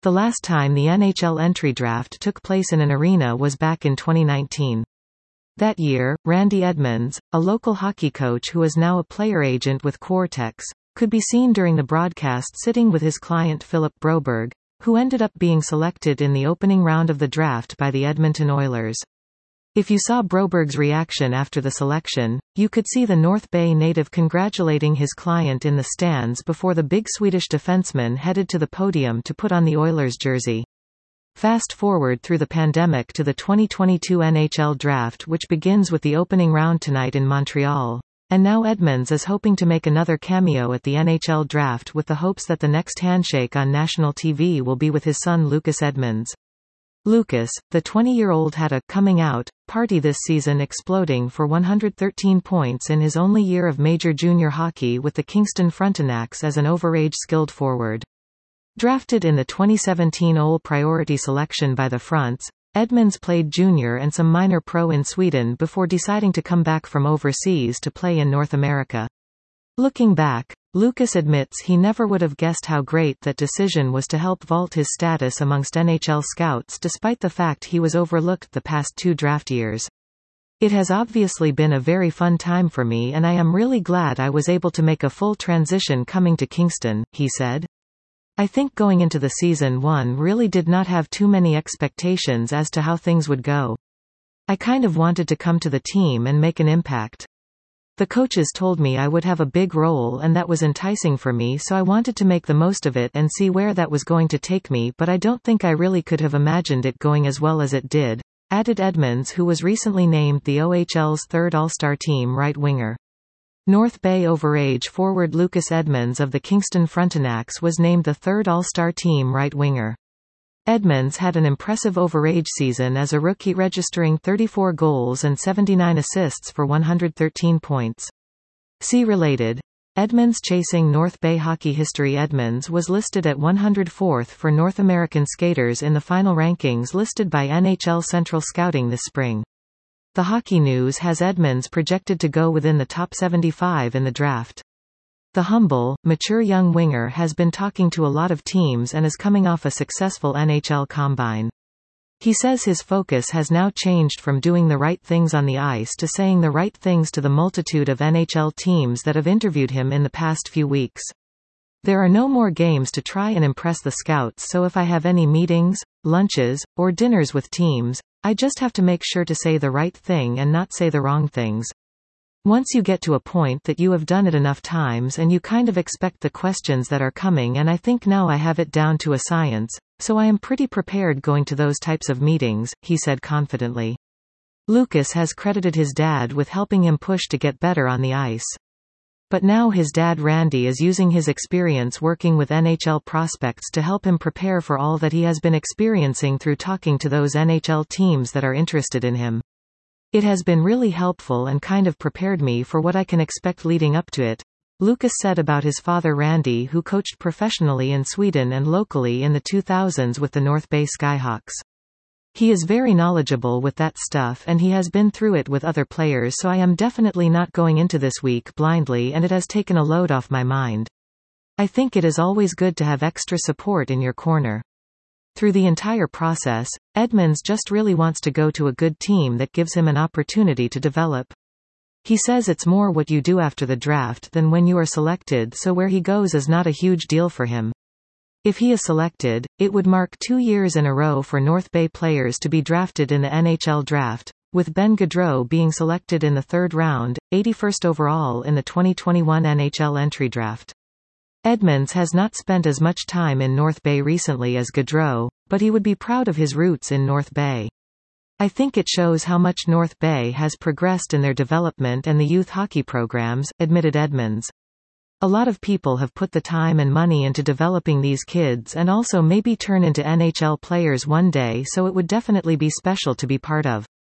The last time the NHL entry draft took place in an arena was back in 2019. That year, Randy Edmonds, a local hockey coach who is now a player agent with Quartex, could be seen during the broadcast sitting with his client Philip Broberg, who ended up being selected in the opening round of the draft by the Edmonton Oilers. If you saw Broberg's reaction after the selection, you could see the North Bay native congratulating his client in the stands before the big Swedish defenseman headed to the podium to put on the Oilers jersey. Fast forward through the pandemic to the 2022 NHL draft, which begins with the opening round tonight in Montreal. And now Edmonds is hoping to make another cameo at the NHL draft with the hopes that the next handshake on national TV will be with his son Lucas Edmonds. Lucas, the 20-year-old, had a coming out party this season, exploding for 113 points in his only year of major junior hockey with the Kingston Frontenacs as an overage skilled forward. Drafted in the 2017 OL priority selection by the Fronts, Edmonds played junior and some minor pro in Sweden before deciding to come back from overseas to play in North America. Looking back, Lucas admits he never would have guessed how great that decision was to help vault his status amongst NHL scouts despite the fact he was overlooked the past 2 draft years. It has obviously been a very fun time for me, and I am really glad I was able to make a full transition coming to Kingston, he said. I think going into the season 1 really did not have too many expectations as to how things would go. I kind of wanted to come to the team and make an impact. The coaches told me I would have a big role, and that was enticing for me, so I wanted to make the most of it and see where that was going to take me, but I don't think I really could have imagined it going as well as it did, added Edmonds, who was recently named the OHL's third All-Star team right winger. North Bay overage forward Lucas Edmonds of the Kingston Frontenacs was named the third All-Star team right winger. Edmonds had an impressive overage season as a rookie, registering 34 goals and 79 assists for 113 points. See related. Edmonds chasing North Bay hockey history. Edmonds was listed at 104th for North American skaters in the final rankings listed by NHL Central Scouting this spring. The Hockey News has Edmonds projected to go within the top 75 in the draft. The humble, mature young winger has been talking to a lot of teams and is coming off a successful NHL combine. He says his focus has now changed from doing the right things on the ice to saying the right things to the multitude of NHL teams that have interviewed him in the past few weeks. There are no more games to try and impress the scouts, so if I have any meetings, lunches, or dinners with teams, I just have to make sure to say the right thing and not say the wrong things. Once you get to a point that you have done it enough times and you kind of expect the questions that are coming, and I think now I have it down to a science, so I am pretty prepared going to those types of meetings, he said confidently. Lucas has credited his dad with helping him push to get better on the ice. But now his dad Randy is using his experience working with NHL prospects to help him prepare for all that he has been experiencing through talking to those NHL teams that are interested in him. It has been really helpful and kind of prepared me for what I can expect leading up to it, Lucas said about his father Randy, who coached professionally in Sweden and locally in the 2000s with the North Bay Skyhawks. He is very knowledgeable with that stuff and he has been through it with other players, so I am definitely not going into this week blindly, and it has taken a load off my mind. I think it is always good to have extra support in your corner. Through the entire process, Edmonds just really wants to go to a good team that gives him an opportunity to develop. He says it's more what you do after the draft than when you are selected, so where he goes is not a huge deal for him. If he is selected, it would mark 2 years in a row for North Bay players to be drafted in the NHL draft, with Ben Gaudreau being selected in the 3rd round, 81st overall in the 2021 NHL entry draft. Edmonds has not spent as much time in North Bay recently as Gaudreau, but he would be proud of his roots in North Bay. I think it shows how much North Bay has progressed in their development and the youth hockey programs, admitted Edmonds. A lot of people have put the time and money into developing these kids and also maybe turn into NHL players one day, so it would definitely be special to be part of.